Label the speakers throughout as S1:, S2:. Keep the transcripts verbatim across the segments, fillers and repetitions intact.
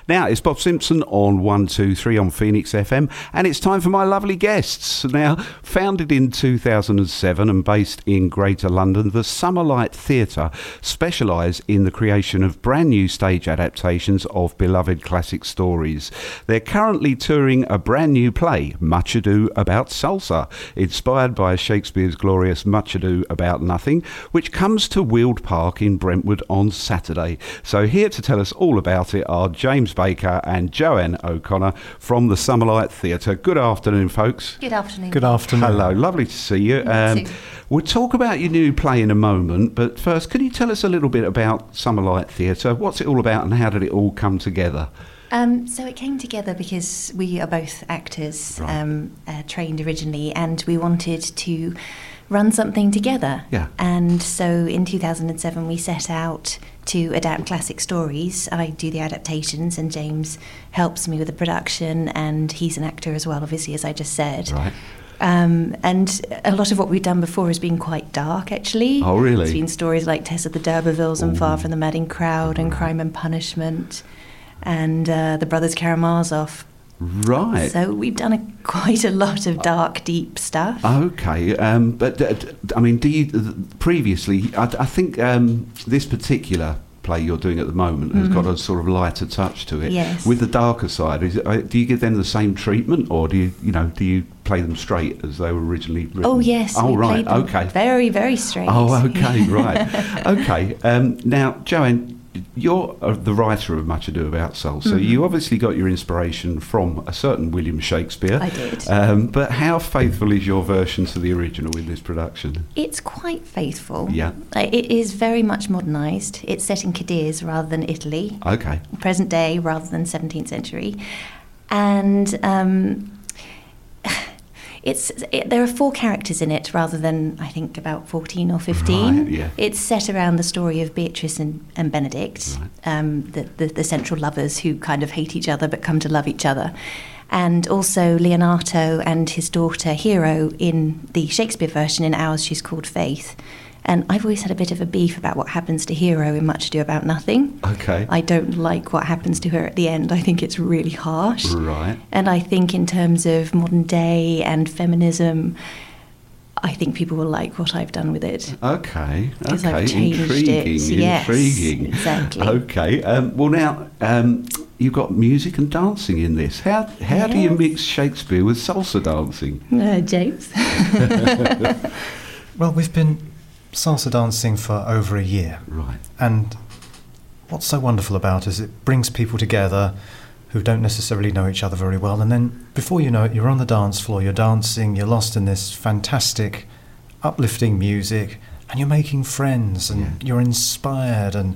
S1: Now, it's Bob Simpson on one two three on Phoenix F M, and it's time for my lovely guests. Now, founded in two thousand seven and based in Greater London, the Summerlight Theatre specialise in the creation of brand new stage adaptations of beloved classic stories. They're currently touring a brand new play, Much Ado About Salsa, inspired by Shakespeare's glorious Much Ado About Nothing, which comes to Weald Park in Brentwood on Saturday. So here to tell us all about it are James Baker and Joanne O'Connor from the Summerlight Theatre. Good afternoon, folks.
S2: Good afternoon.
S3: Good afternoon.
S1: Hello, lovely to see you. Um, we'll talk about your new play in a moment, but first, can you tell us a little bit about Summerlight Theatre? What's it all about and how did it all come together?
S2: Um, so it came together because we are both actors,
S1: Right.
S2: um, uh, trained originally, and we wanted to run something together.
S1: Yeah.
S2: And so in two thousand seven we set out to adapt classic stories. I do the adaptations and James helps me with the production, and he's an actor as well, obviously, as I just said.
S1: Right.
S2: Um, and a lot of what we've done before has been quite dark, actually.
S1: Oh, really?
S2: It's been stories like Tess of the D'Urbervilles and
S1: Ooh.
S2: Far from the Madding Crowd and Crime and Punishment and uh, the Brothers Karamazov.
S1: Right.
S2: So we've done a, quite a lot of dark, deep stuff.
S1: Okay, um, but uh, d- I mean, do you uh, previously? I, I think um, this particular play you're doing at the moment has
S2: Mhm.
S1: got a sort of lighter touch to it.
S2: Yes.
S1: With the darker side, is it, uh, do you give them the same treatment, or do you, you know, do you play them straight as they were originally written?
S2: Oh, yes.
S1: Oh,
S2: we
S1: right.
S2: played them
S1: Okay.
S2: Very, very straight.
S1: Oh, okay. Right. Okay. Um, now, Joanne, you're uh, the writer of Much Ado About Salsa, so
S2: Mhm.
S1: you obviously got your inspiration from a certain William Shakespeare.
S2: I did.
S1: Um, but how faithful is your version to the original in this production?
S2: It's quite faithful.
S1: Yeah.
S2: Like, it is very much modernised. It's set in Cadiz rather than Italy,
S1: Okay.
S2: present day rather than seventeenth century. And um, it's it, there are four characters in it rather than, I think, about fourteen or fifteen.
S1: Right, yeah.
S2: It's set around the story of Beatrice and, and Benedict,
S1: Right.
S2: um, the, the, the central lovers who kind of hate each other but come to love each other. And also Leonato and his daughter Hero in the Shakespeare version. In ours, she's called Faith. And I've always had a bit of a beef about what happens to Hero in Much Ado About Nothing.
S1: Okay.
S2: I don't like what happens to her at the end. I think it's really harsh.
S1: Right.
S2: And I think in terms of modern day and feminism, I think people will like what I've done with it.
S1: Okay.
S2: Because
S1: Okay.
S2: I've changed
S1: Intriguing.
S2: it. Yes,
S1: Intriguing.
S2: exactly.
S1: Okay. Um, well, now um, you've got music and dancing in this. How how do you
S2: Yes.
S1: mix Shakespeare with salsa dancing?
S2: Uh, James?
S3: Well, we've been salsa dancing for over a year,
S1: Right.
S3: and what's so wonderful about it is it brings people together who don't necessarily know each other very well, and then before you know it, you're on the dance floor, you're dancing, you're lost in this fantastic, uplifting music, and you're making friends, and
S1: Yeah.
S3: you're inspired, and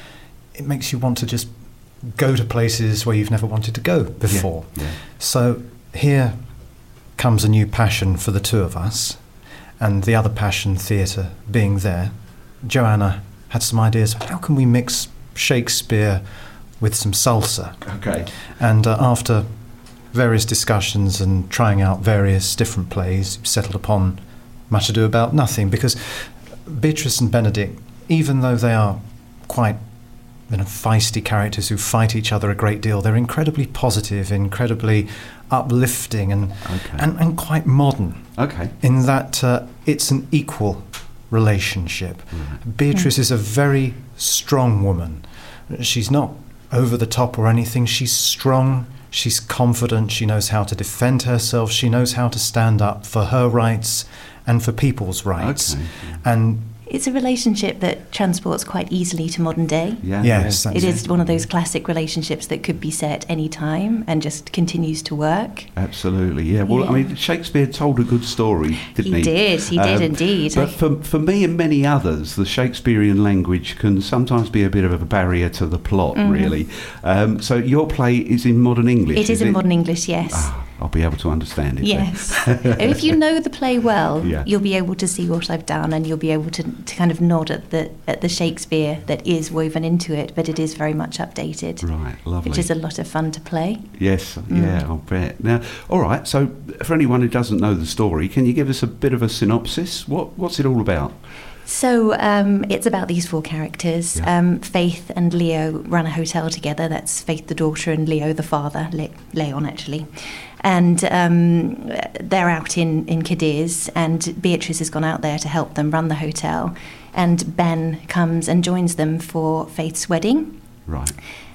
S3: it makes you want to just go to places where you've never wanted to go before.
S1: Yeah. Yeah.
S3: So here comes a new passion for the two of us, and the other passion, theatre, being there. Joanna had some ideas. How can we mix Shakespeare with some salsa?
S1: Okay.
S3: And uh, after various discussions and trying out various different plays, settled upon Much Ado About Nothing, because Beatrice and Benedict, even though they are quite, you know, feisty characters who fight each other a great deal, they're incredibly positive, incredibly uplifting, and
S1: Okay.
S3: and, and quite modern,
S1: Okay.
S3: in that uh, it's an equal relationship.
S1: Right.
S3: Beatrice is a very strong woman. She's not over the top or anything. She's strong, she's confident, she knows how to defend herself, she knows how to stand up for her rights and for people's rights.
S1: Okay.
S3: And
S2: It's a relationship that transports quite easily to modern day.
S1: Yeah.
S3: yes,
S1: yeah.
S3: that's
S2: It is one of those classic relationships that could be set any time and just continues to work.
S1: Absolutely, yeah. Well, I
S2: Yeah.
S1: mean, Shakespeare told a good story, didn't he?
S2: He did, he did
S1: Um,
S2: indeed.
S1: But
S2: I-
S1: for, for me and many others, the Shakespearean language can sometimes be a bit of a barrier to the plot,
S2: Mhm.
S1: really. Um, so your play is in modern English,
S2: It is in modern English, yes.
S1: Ah, I'll be able to understand it then.
S2: Yes. If you know the play well,
S1: Yeah.
S2: you'll be able to see what I've done, and you'll be able to, to kind of nod at the at the Shakespeare that is woven into it, but it is very much updated,
S1: Right, lovely.
S2: which is a lot of fun to play.
S1: Yes,
S2: Mm.
S1: yeah, I'll bet. Now, all right, so for anyone who doesn't know the story, can you give us a bit of a synopsis? What What's it all about?
S2: So um, it's about these four characters.
S1: Yeah.
S2: Um, Faith and Leo run a hotel together. That's Faith the daughter and Leo the father, Le- Leon actually. And um, they're out in, in Cadiz, and Beatrice has gone out there to help them run the hotel. And Ben comes and joins them for Faith's wedding.
S1: Right.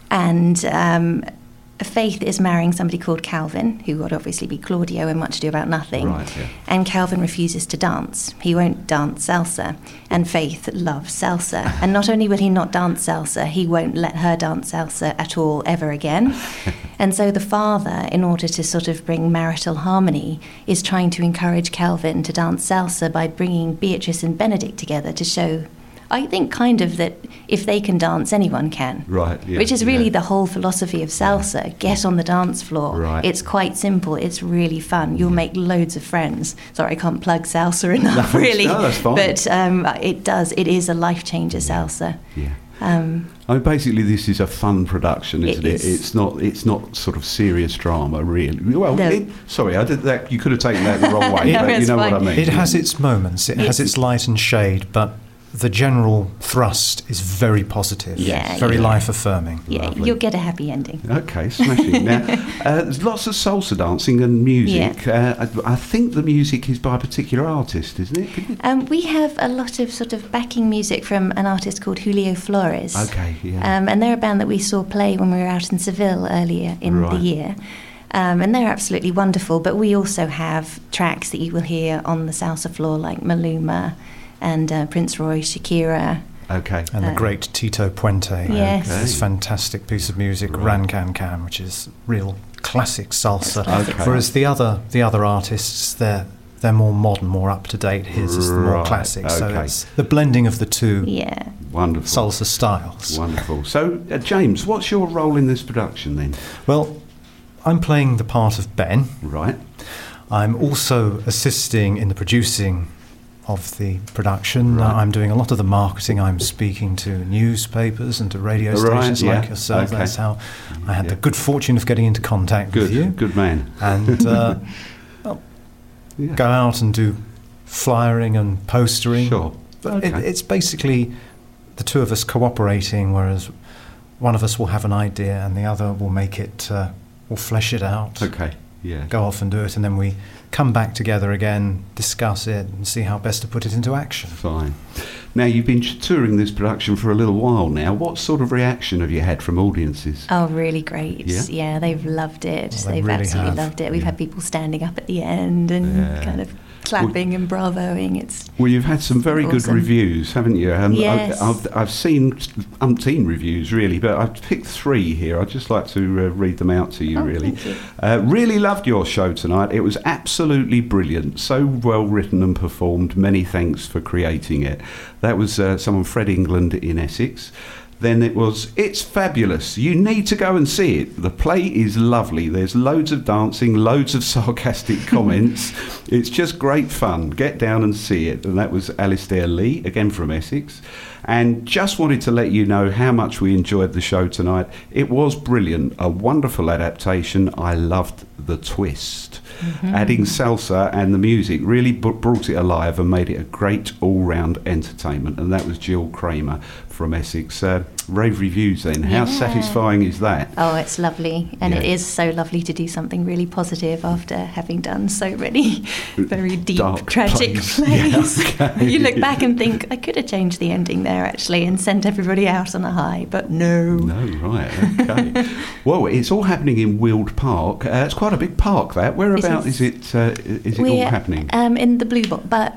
S2: And um, Faith is marrying somebody called Calvin, who would obviously be Claudio in Much Ado About Nothing.
S1: Right, yeah.
S2: And Calvin refuses to dance. He won't dance salsa. And Faith loves salsa. And not only will he not dance salsa, he won't let her dance salsa at all ever again. And so the father, in order to sort of bring marital harmony, is trying to encourage Calvin to dance salsa by bringing Beatrice and Benedict together to show, I think, kind of that if they can dance, anyone can.
S1: Right, yeah,
S2: Which is really
S1: yeah.
S2: the whole philosophy of salsa. Get on the dance floor.
S1: Right.
S2: It's quite simple. It's really fun. You'll make loads of friends. Sorry, I can't plug salsa enough,
S1: No,
S2: really.
S1: no, that's fine.
S2: But um, it does. It is a life changer, salsa.
S1: Yeah.
S2: Um,
S1: I mean, basically, this is a fun production, isn't
S2: It
S1: it?
S2: is.
S1: It's not. It's not sort of serious drama, really. Well,
S2: No.
S1: it, sorry, I did that. You could have taken that the wrong way,
S2: No,
S1: but you
S2: it's
S1: know what I
S2: fine.
S1: mean.
S3: It has its moments. It has
S2: It's-
S3: its light and shade, but the general thrust is very positive.
S2: Yeah,
S3: very
S2: yeah.
S3: life affirming.
S2: yeah,
S1: Lovely.
S2: you'll get a happy ending.
S1: Okay, smashing. Now, uh, there's lots of salsa dancing and music. Uh, I, I think the music is by a particular artist, isn't it? Could you-
S2: Um, we have a lot of sort of backing music from an artist called Julio Flores.
S1: Okay, yeah.
S2: Um, and they're a band that we saw play when we were out in Seville earlier in
S1: Right.
S2: the year. Um, and they're absolutely wonderful. But we also have tracks that you will hear on the salsa floor, like Maluma and uh, Prince Roy, Shakira.
S1: Okay.
S3: And the
S2: Uh,
S3: great Tito Puente.
S2: Yes.
S1: Okay.
S3: This fantastic piece of music,
S1: Right.
S3: Ran Can Can, which is real classic salsa.
S1: Okay.
S3: Whereas the other the other artists, they're they're more modern, more up to date. His is the more
S1: Right,
S3: classic. So
S1: okay.
S3: it's the blending of the two
S2: Yeah.
S1: Wonderful.
S3: salsa styles.
S1: Wonderful. So, uh, James, what's your role in this production then?
S3: Well, I'm playing the part of Ben.
S1: Right.
S3: I'm also assisting in the producing of the production.
S1: Right.
S3: Uh, I'm doing a lot of the marketing. I'm speaking to newspapers and to radio
S1: Right,
S3: stations
S1: yeah.
S3: like yourself.
S1: Okay.
S3: That's how I had
S1: Yeah.
S3: the good fortune of getting into contact
S1: Good.
S3: with you.
S1: Good man.
S3: And uh, well,
S1: Yeah.
S3: go out and do flyering and postering.
S1: Sure.
S3: But it,
S1: Okay.
S3: it's basically the two of us cooperating, whereas one of us will have an idea and the other will make it, uh, will flesh it out.
S1: Okay. Yeah.
S3: Go off and do it, and then we come back together again, discuss it, and see how best to put it into action.
S1: Fine. Now, you've been touring this production for a little while now. What sort of reaction have you had from audiences?
S2: Oh, really great.
S1: Yeah?
S2: they've loved it.
S3: Well, they
S2: they've
S3: really
S2: absolutely
S3: have.
S2: loved it. We've
S1: Yeah.
S2: had people standing up at the end and
S1: Yeah.
S2: kind of clapping and bravoing. It's
S1: Well, you've had some very good
S2: Awesome.
S1: reviews, haven't you? Um,
S2: Yes.
S1: I've, I've, I've seen umpteen reviews, really, but I've picked three here. I'd just like to uh, read them out to you,
S2: Oh,
S1: really.
S2: thank you.
S1: Uh, really loved your show tonight. It was absolutely brilliant. So well written and performed. Many thanks for creating it. That was uh, someone, Fred England in Essex. Then it was, it's fabulous. You need to go and see it. The play is lovely. There's loads of dancing, loads of sarcastic comments. It's just great fun. Get down and see it. And that was Alistair Lee, again from Essex. And just wanted to let you know how much we enjoyed the show tonight. It was brilliant. A wonderful adaptation. I loved the twist.
S2: Mm-hmm.
S1: Adding salsa and the music really b- brought it alive and made it a great all-round entertainment. And that was Jill Kramer from Essex. Uh, rave reviews then. How
S2: Yeah.
S1: satisfying is that?
S2: Oh, it's lovely. And it
S1: Yeah.
S2: is so lovely to do something really positive after having done so many very deep,
S1: Dark
S2: tragic
S1: plays.
S2: plays.
S1: Yeah, okay.
S2: You look back and think, I could have changed the ending there actually and sent everybody out on a high, but no.
S1: No, right, okay. Well, it's all happening in Weald Park. Uh, it's quite a big park, that. Whereabout is.
S2: is.
S1: it? Uh, is it all
S2: We're
S1: happening?
S2: um, in the Bluebell, but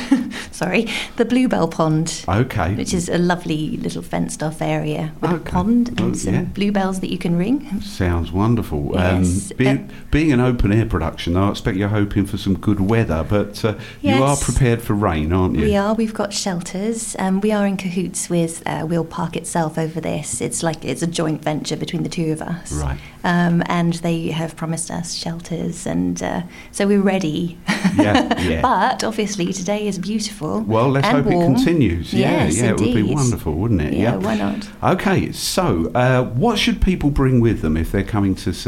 S2: sorry, the Bluebell Pond,
S1: Okay.
S2: which is a lovely little fenced-off area with
S1: Okay.
S2: a pond and
S1: Oh,
S2: some
S1: yeah.
S2: bluebells that you can ring.
S1: Sounds wonderful.
S2: Yes,
S1: Um, being,
S2: uh,
S1: being an open air production, I expect you're hoping for some good weather, but uh, you are
S2: Yes.
S1: prepared for rain, aren't you?
S2: We are. We've got shelters. Um, we are in cahoots with uh, Weald Park itself over this. It's like it's a joint venture between the two of us.
S1: Right.
S2: Um, and they have promised us shelters, and uh, so we're ready.
S1: Yeah, yeah.
S2: But obviously today is beautiful.
S1: Well, let's
S2: and
S1: hope
S2: warm.
S1: it continues. Yeah,
S2: Yes,
S1: yeah, it would be
S2: indeed.
S1: wonderful, wouldn't it?
S2: Yeah, why not?
S1: Okay, so uh, what should people bring with them if they're coming to see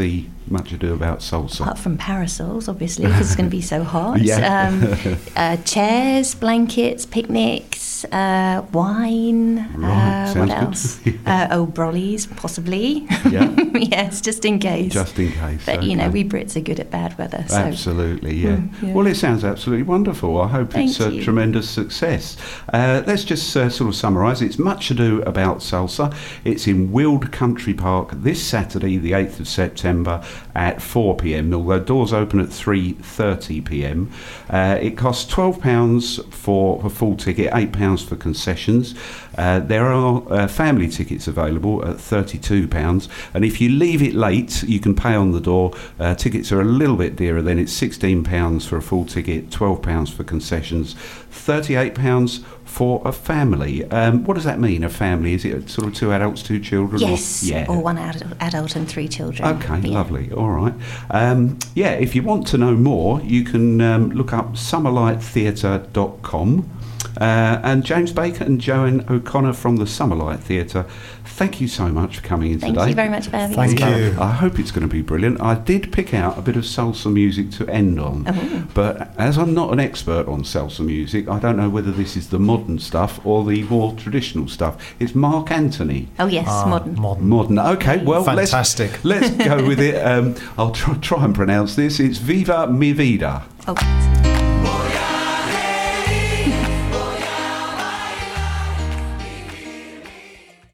S1: Much Ado About Salsa?
S2: Apart from parasols, obviously, because it's going to be so hot.
S1: Yeah.
S2: Um, uh, chairs, blankets, picnics, uh, wine.
S1: Right,
S2: uh,
S1: sounds
S2: what
S1: good.
S2: else? uh, oh, brollies, possibly.
S1: Yeah.
S2: Yes, just in case.
S1: Just in case.
S2: But, you know,
S1: okay.
S2: we Brits are good at bad weather. So.
S1: Absolutely, yeah.
S2: Mm, yeah.
S1: Well, it sounds absolutely wonderful. I hope
S2: Thank
S1: it's a
S2: you.
S1: tremendous success. Uh, let's just uh, sort of summarise. It's Much Ado About Salsa. It's in Weald Country Park this Saturday, the eighth of September at four p.m, although doors open at three thirty p.m. Uh, it costs twelve pounds for a full ticket, eight pounds for concessions. Uh, there are uh, family tickets available at thirty-two pounds, and if you leave it late, you can pay on the door. Uh, tickets are a little bit dearer then. It's sixteen pounds for a full ticket, twelve pounds for concessions, thirty-eight pounds for a family. Um, what does that mean, a family? Is it sort of two adults, two children?
S2: Yes,
S1: Or, yeah.
S2: or one adult, adult and three children.
S1: Okay,
S2: Yeah.
S1: lovely. All right. Um, yeah, if you want to know more, you can um, look up summerlight theatre dot com. Uh, and James Baker and Joanne O'Connor from the Summerlight Theatre, thank you so much for coming in
S2: Thank
S1: today.
S2: you very much for having
S3: Thank
S2: us.
S3: you.
S1: I hope it's going to be brilliant. I did pick out a bit of salsa music to end on,
S2: Oh.
S1: but as I'm not an expert on salsa music, I don't know whether this is the modern stuff or the more traditional stuff. It's Mark Anthony.
S2: Oh, yes,
S3: Ah,
S2: modern.
S3: Modern.
S1: Modern. Okay, well,
S3: Fantastic.
S1: Let's, let's go with it. Um, I'll try, try and pronounce this. It's Viva Mi Vida.
S2: Oh.